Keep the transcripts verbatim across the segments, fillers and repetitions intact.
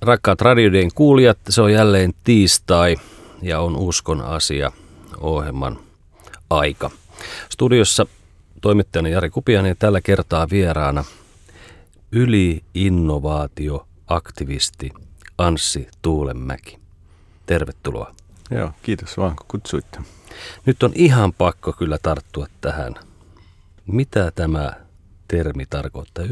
Rakkaat radioiden kuulijat, se on jälleen tiistai ja on Uskon asia -ohjelman aika. Studiossa toimittajana Jari Kupiainen ja tällä kertaa vieraana yli-innovaatioaktivisti Anssi Tuulenmäki. Tervetuloa. Joo, kiitos vaan kun kutsuitte. Nyt on ihan pakko kyllä tarttua tähän. Mitä tämä termi tarkoittaa?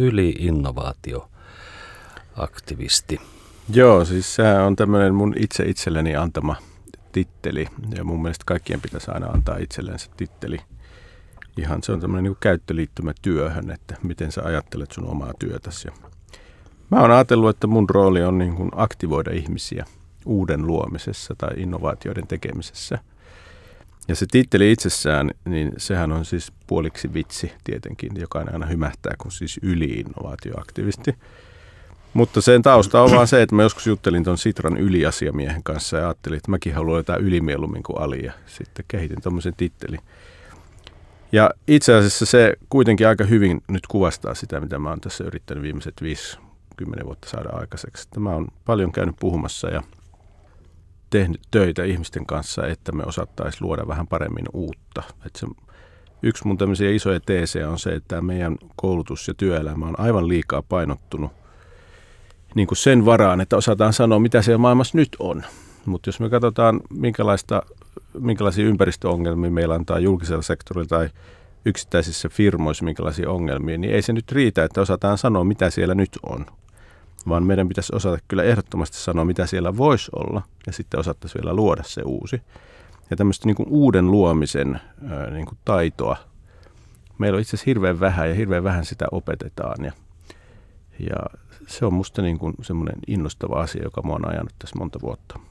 Yli-innovaatioaktivisti. Joo, siis sehän on tämmöinen mun itse itselleni antama titteli. Ja mun mielestä kaikkien pitäisi aina antaa itsellensä titteli. Ihan se on tämmöinen niin kuin käyttöliittymä työhön, että miten sä ajattelet sun omaa työtäsi. Ja mä oon ajatellut, että mun rooli on niin kuin aktivoida ihmisiä uuden luomisessa tai innovaatioiden tekemisessä. Ja se titteli itsessään, niin sehän on siis puoliksi vitsi tietenkin. Jokainen aina hymähtää, kun siis yli-innovaatioaktivisti. Mutta sen tausta on vaan se, että mä joskus juttelin tuon Sitran yliasiamiehen kanssa ja ajattelin, että mäkin haluan jotain ylimielummin kuin ali. Ja sitten kehitin tuommoisen tittelin. Ja itse asiassa se kuitenkin aika hyvin nyt kuvastaa sitä, mitä mä oon tässä yrittänyt viimeiset viisikymmentä vuotta saada aikaiseksi. Että mä oon paljon käynyt puhumassa ja tehnyt töitä ihmisten kanssa, että me osattaisiin luoda vähän paremmin uutta. Että se, yksi mun tämmöisiä isoja teesejä on se, että meidän koulutus ja työelämä on aivan liikaa painottunut niin kuin sen varaan, että osataan sanoa, mitä siellä maailmassa nyt on. Mutta jos me katsotaan, minkälaista, minkälaisia ympäristöongelmia meillä antaa julkisella sektorilla tai yksittäisissä firmoissa, minkälaisia ongelmia, niin ei se nyt riitä, että osataan sanoa, mitä siellä nyt on. Vaan meidän pitäisi osata kyllä ehdottomasti sanoa, mitä siellä voisi olla, ja sitten osattaisiin vielä luoda se uusi. Ja tämmöistä niin kuin uuden luomisen ää, niin kuin taitoa meillä on itse asiassa hirveän vähän, ja hirveän vähän sitä opetetaan. Ja, ja se on musta niin kuin semmoinen innostava asia, joka mua on ajanut tässä monta vuotta.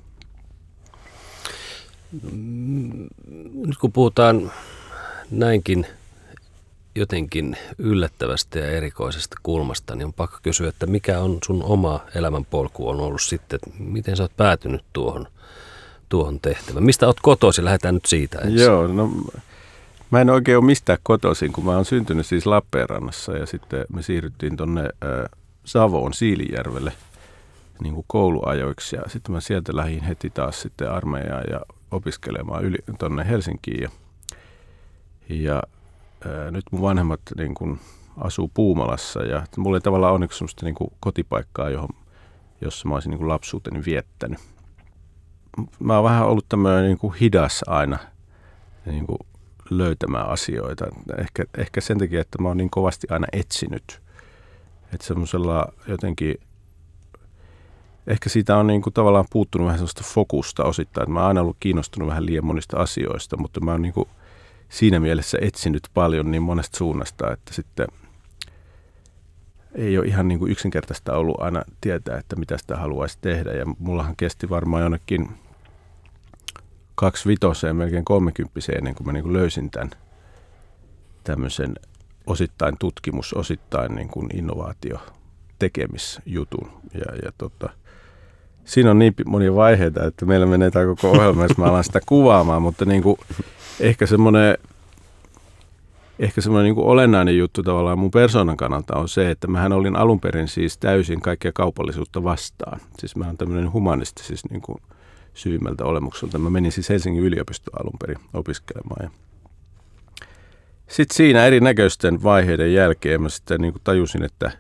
Nyt kun puhutaan näinkin jotenkin yllättävästä ja erikoisesta kulmasta, niin on pakko kysyä, että mikä on sun oma elämänpolku on ollut sitten, että miten sä oot päätynyt tuohon, tuohon tehtävään? Mistä oot kotoisin? Lähdetään nyt siitä ensin. Joo, no mä en oikein ole mistään kotoisin, kun mä oon syntynyt siis Lappeenrannassa ja sitten me siirryttiin tonne äh, Savoon Siilinjärvelle niin kuin kouluajoiksi ja sitten mä sieltä lähdin heti taas sitten armeijaan ja opiskelemaan yli, tonne Helsinkiin ja, ja ää, nyt mun vanhemmat niin kun asuu Puumalassa ja mulla ei tavallaan onneksi semmoista niin kuin kotipaikkaa, johon, jossa mä olisin niin kuin lapsuuteni viettänyt. Mä oon vähän ollut tämmöinen niin kuin hidas aina niin kuin löytämään asioita. Ehkä, ehkä sen takia, että mä oon niin kovasti aina etsinyt. Että semmoisella jotenkin, ehkä siitä on niin kuin tavallaan puuttunut vähän sellaista fokusta osittain. Että mä oon aina ollut kiinnostunut vähän liian monista asioista, mutta mä oon niin kuin siinä mielessä etsinyt paljon niin monesta suunnasta, että sitten ei ole ihan niin kuin yksinkertaista ollut aina tietää, että mitä sitä haluaisi tehdä. Ja mullahan kesti varmaan jonnekin kaksi vitoseen, melkein kolmekymppiseen, ennen kuin mä niin kuin löysin tämän tämmöisen osittain tutkimus, osittain niin kuin innovaatiotekemisjutun. Ja, ja tota, siinä on niin monia vaiheita, että meillä menee tämä koko ohjelma, jos mä alan sitä kuvaamaan, mutta niin kuin ehkä semmoinen ehkä semmoinen niin kuin olennainen juttu tavallaan mun persoonan kannalta on se, että mähän olin alun perin siis täysin kaikkea kaupallisuutta vastaan. Siis mä oon tämmöinen humanisti siis niin kuin syvimmältä olemukselta. Mä menin siis Helsingin yliopistoon alun perin opiskelemaan ja sitten siinä erinäköisten vaiheiden jälkeen mä sitten niin kuin tajusin, että,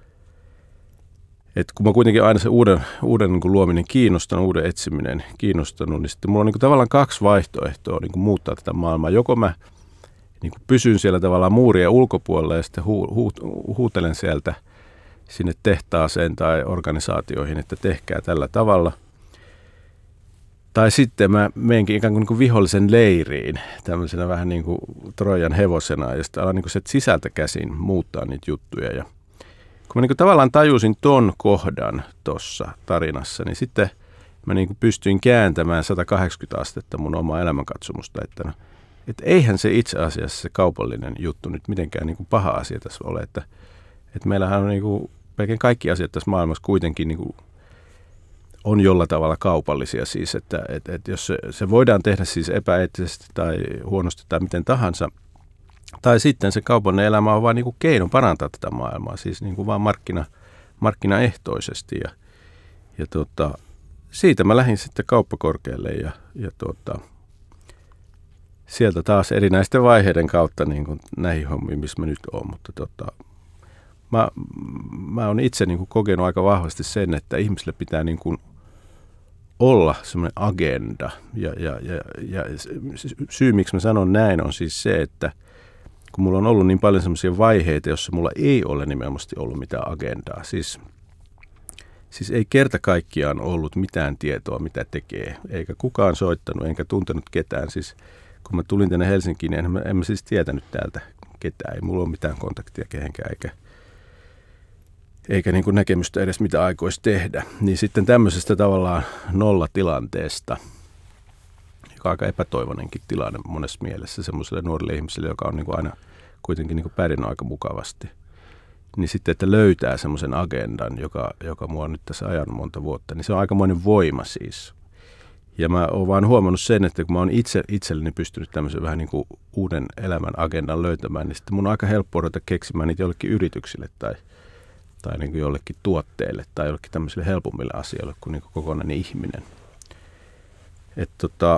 että kun mä kuitenkin aina se uuden, uuden niin kuin luominen kiinnostanut, uuden etsiminen kiinnostanut, niin sitten mulla on niin kuin tavallaan kaksi vaihtoehtoa niin kuin muuttaa tätä maailmaa. Joko mä niin kuin pysyn siellä tavallaan muurien ulkopuolella ja sitten hu, hu, huutelen sieltä sinne tehtaaseen tai organisaatioihin, että tehkää tällä tavalla. Tai sitten mä menenkin ikään kuin, niin kuin vihollisen leiriin, tämmöisenä vähän niin kuin Trojan hevosena, ja sitten alan niin kuin sieltä sisältä käsin muuttaa niitä juttuja. Ja kun mä niin kuin tavallaan tajusin ton kohdan tuossa tarinassa, niin sitten mä niin kuin pystyin kääntämään sata kahdeksankymmentä astetta mun omaa elämänkatsomusta, että, no, että eihän se itse asiassa se kaupallinen juttu nyt mitenkään niin kuin paha asia tässä ole, että, että meillähän on niin kuin melkein kaikki asiat tässä maailmassa kuitenkin niin kuin on jollain tavalla kaupallisia siis, että, että, että jos se, se voidaan tehdä siis epäeettisesti tai huonosti tai miten tahansa, tai sitten se kaupallinen elämä on vain niin kuin keino parantaa tätä maailmaa, siis niin kuin vaan markkina, markkinaehtoisesti. Ja, Ja tota, siitä mä lähdin sitten kauppakorkealle ja, ja tota, sieltä taas erinäisten vaiheiden kautta niin kuin näihin hommiin, missä mä nyt oon. Mutta tota, mä, mä oon itse niin kuin kokenut aika vahvasti sen, että ihmisille pitää niin kuin olla semmoinen agenda. Ja, ja, ja, ja syy, miksi mä sanon näin, on siis se, että kun mulla on ollut niin paljon semmoisia vaiheita, joissa mulla ei ole nimenomaan ollut mitään agendaa. Siis, siis ei kerta kaikkiaan ollut mitään tietoa, mitä tekee, eikä kukaan soittanut, enkä tuntenut ketään. Siis kun mä tulin tänne Helsinkiin, niin en mä, en mä siis tietänyt täältä ketään. Ei mulla ole mitään kontaktia kehenkään, eikä, eikä niin kuin näkemystä edes, mitä aikoisi tehdä. Niin sitten tämmöisestä tavallaan nollatilanteesta, joka on aika epätoivonenkin tilanne monessa mielessä semmoiselle nuorille ihmiselle, joka on niin kuin aina kuitenkin niin kuin pärjännyt aika mukavasti. Niin sitten, että löytää semmoisen agendan, joka, joka mua on nyt tässä ajanut monta vuotta, niin se on aikamoinen voima siis. Ja mä oon vaan huomannut sen, että kun mä oon itse, itselleni pystynyt tämmöisen vähän niin kuin uuden elämän agendan löytämään, niin sitten mun on aika helppo ruveta keksimään niitä jollekin yrityksille tai, tai niin kuin jollekin tuotteille tai jollekin tämmöisille helpommille asioille kuin, niin kuin kokonainen ihminen. Että tota,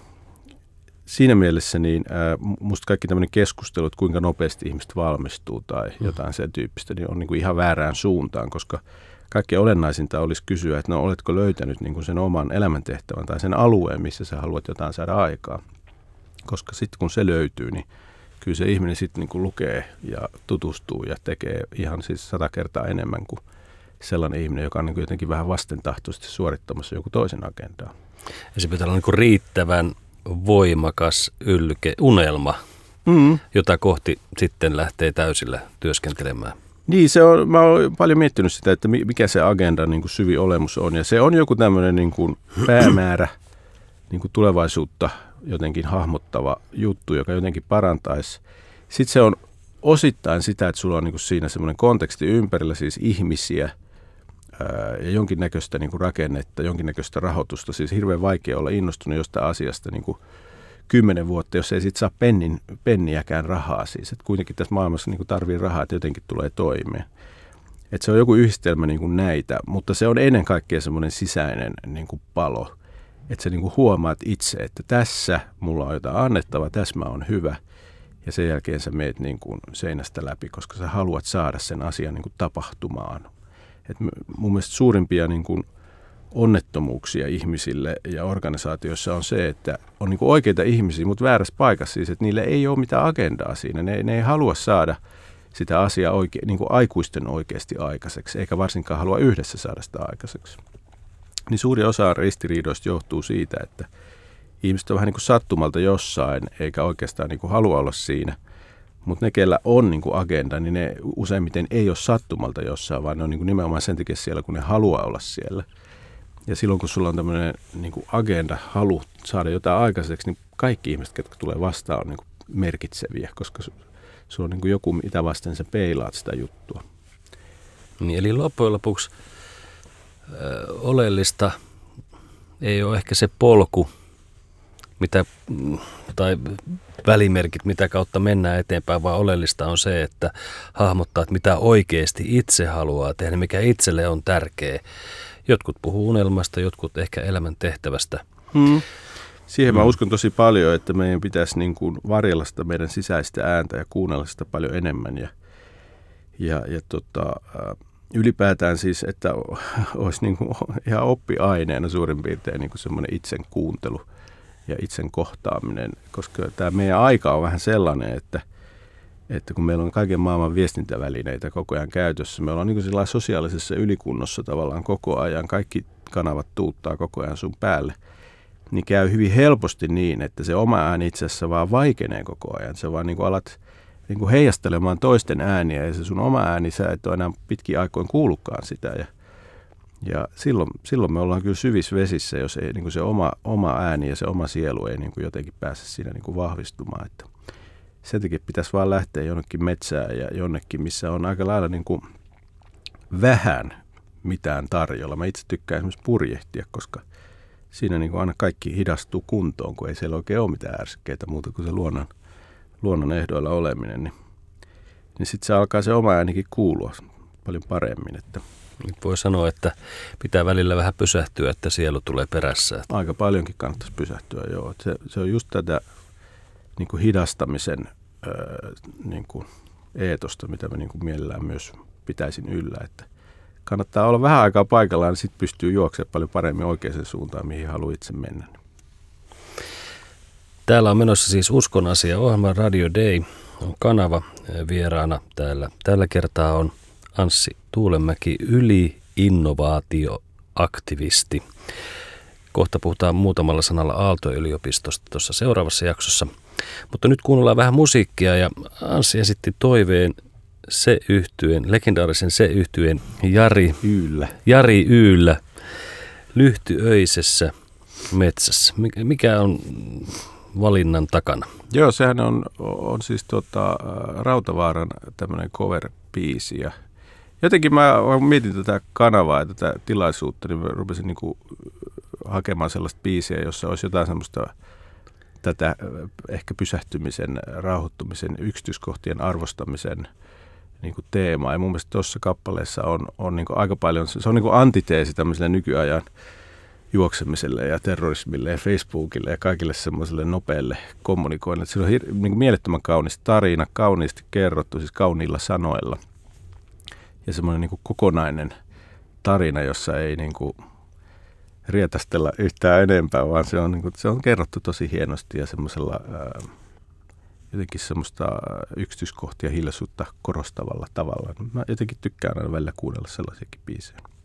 siinä mielessä niin ää, musta kaikki tämmöinen keskustelu, että kuinka nopeasti ihmiset valmistuu tai jotain sen tyyppistä, niin on niin kuin ihan väärään suuntaan, koska kaikkein olennaisinta olisi kysyä, että no oletko löytänyt niin kuin sen oman elämäntehtävän tai sen alueen, missä sä haluat jotain saada aikaa. Koska sitten kun se löytyy, niin kyllä se ihminen sitten niin kuin lukee ja tutustuu ja tekee ihan siis sata kertaa enemmän kuin sellainen ihminen, joka on niin kuin jotenkin vähän vastentahtoisesti suorittamassa joku toisen agendaa. Ja se pitää olla niin kuin riittävän voimakas ylke, unelma, mm. jota kohti sitten lähtee täysillä työskentelemään. Niin, se on, mä oon paljon miettinyt sitä, että mikä se agenda niin kuin syvin olemus on. Ja se on joku tämmöinen niin kuin päämäärä, niin kuin tulevaisuutta jotenkin hahmottava juttu, joka jotenkin parantaisi. Sitten se on osittain sitä, että sulla on niin kuin siinä semmoinen konteksti ympärillä, siis ihmisiä ää, ja jonkinnäköistä niin kuin rakennetta, jonkinnäköistä rahoitusta. Siis hirveän vaikea olla innostunut jostain asiasta niin kuin kymmenen vuotta, jos ei sit saa pennin, penniäkään rahaa siis. Et kuitenkin tässä maailmassa niin tarvii rahaa, että jotenkin tulee toimeen. Et se on joku yhdistelmä niin kuin näitä, mutta se on ennen kaikkea semmoinen sisäinen niin kuin palo. Että sä niin kuin huomaat itse, että tässä mulla on jotain annettavaa, tässä mä oon hyvä. Ja sen jälkeen sä meet niin kuin seinästä läpi, koska sä haluat saada sen asian niin kuin tapahtumaan. Et mun mielestä suurimpia niin kuin onnettomuuksia ihmisille ja organisaatioissa on se, että on niin kuin oikeita ihmisiä, mutta väärässä paikassa siis, että niillä ei ole mitään agendaa siinä. Ne, ne ei halua saada sitä asiaa oike, niin kuin aikuisten oikeasti aikaiseksi, eikä varsinkaan halua yhdessä saada sitä aikaiseksi. Niin suuri osa ristiriidoista johtuu siitä, että ihmiset on vähän niin kuin sattumalta jossain, eikä oikeastaan niin kuin halua olla siinä. Mutta ne, kellä on niin kuin agenda, niin ne useimmiten ei ole sattumalta jossain, vaan ne on niin kuin nimenomaan sen takia siellä, kun ne haluaa olla siellä. Ja silloin, kun sulla on tämmöinen niin kuin agenda, halu saada jotain aikaiseksi, niin kaikki ihmiset, jotka tulee vastaan, on niin kuin merkitseviä, koska sulla on niin kuin joku, mitä vasten sä peilaat sitä juttua. Niin, eli loppujen lopuksi ö, oleellista ei ole ehkä se polku, mitä, tai välimerkit, mitä kautta mennään eteenpäin, vaan oleellista on se, että hahmottaa, että mitä oikeasti itse haluaa tehdä, mikä itselle on tärkeä. Jotkut puhuu unelmasta, jotkut ehkä elämän tehtävästä. Hmm. Siihen mä uskon tosi paljon, että meidän pitäisi niin kuin varjella sitä meidän sisäistä ääntä ja kuunnella sitä paljon enemmän. Ja, ja, ja tota, ylipäätään siis, että olisi niin kuin ihan oppiaineena suurin piirtein niin kuin semmoinen itsen kuuntelu ja itsen kohtaaminen. Koska tämä meidän aika on vähän sellainen, että että kun meillä on kaiken maailman viestintävälineitä koko ajan käytössä, me ollaan niin kuin sosiaalisessa ylikunnossa tavallaan koko ajan, kaikki kanavat tuuttaa koko ajan sun päälle, niin käy hyvin helposti niin, että se oma ääni itse asiassa vaan vaikenee koko ajan. Sä vaan niin kuin alat niin kuin heijastelemaan toisten ääniä ja se sun oma ääni, sä et ole enää pitkin aikoin kuullutkaan sitä. Ja, ja silloin, silloin me ollaan kyllä syvissä vesissä, jos ei niin kuin se oma, oma ääni ja se oma sielu ei niin kuin jotenkin pääse siinä niin kuin vahvistumaan, että sen takia pitäisi vaan lähteä jonnekin metsään ja jonnekin, missä on aika lailla niin kuin vähän mitään tarjolla. Mä itse tykkään esimerkiksi purjehtia, koska siinä niin kuin aina kaikki hidastuu kuntoon, kun ei siellä oikein ole mitään ärsykkeitä muuta kuin se luonnon, luonnon ehdoilla oleminen. Niin, niin sitten se alkaa se oma äänikin kuulua paljon paremmin. Että Nyt voi sanoa, että pitää välillä vähän pysähtyä, että sielu tulee perässä. Aika paljonkin kannattaisi pysähtyä, joo. Se, se on just tätä niin kuin hidastamisen öö, niin kuin eetosta, mitä mä niin kuin mielellään myös pitäisin yllä. Että kannattaa olla vähän aikaa paikallaan, niin sitten pystyy juoksemaan paljon paremmin oikeaan suuntaan, mihin haluaa itse mennä. Täällä on menossa siis Uskon asia -ohjelma. Radio Day on kanava vieraana täällä. Tällä kertaa on Anssi Tuulenmäki, yli-innovaatioaktivisti. Kohta puhutaan muutamalla sanalla Aalto-yliopistosta tuossa seuraavassa jaksossa. Mutta nyt kuunnellaan vähän musiikkia ja Anssi esitti toiveen Se-yhtyeen, legendaarisen Se-yhtyeen Jari Yllä. Jari Yllä Lyhtyöisessä metsässä. Mikä on valinnan takana? Joo, sehän on, on siis tota, Rautavaaran tämmöinen cover-biisi. Ja jotenkin mä mietin tätä kanavaa ja tätä tilaisuutta, niin mä rupesin niinku hakemaan sellaista biisiä, jossa olisi jotain semmoista tätä ehkä pysähtymisen, rauhoittumisen, yksityiskohtien arvostamisen niin kuin teemaa. Ja mun mielestä tuossa kappaleessa on, on niin kuin aika paljon, se on niin kuin antiteesi tämmöiselle nykyajan juoksemiselle ja terrorismille ja Facebookille ja kaikille semmoiselle nopealle kommunikoinnille. Se on hir- niin kuin mielettömän kaunis tarina, kauniisti kerrottu, siis kauniilla sanoilla. Ja semmoinen niin kuin kokonainen tarina, jossa ei niin kuin rietastella yhtään enempää, vaan se on, niin kuin, se on kerrottu tosi hienosti ja semmoisella ää, jotenkin semmoista yksityiskohtia hiljaisuutta korostavalla tavalla. Mä jotenkin tykkään aina välillä kuunnella sellaisiakin biisejä.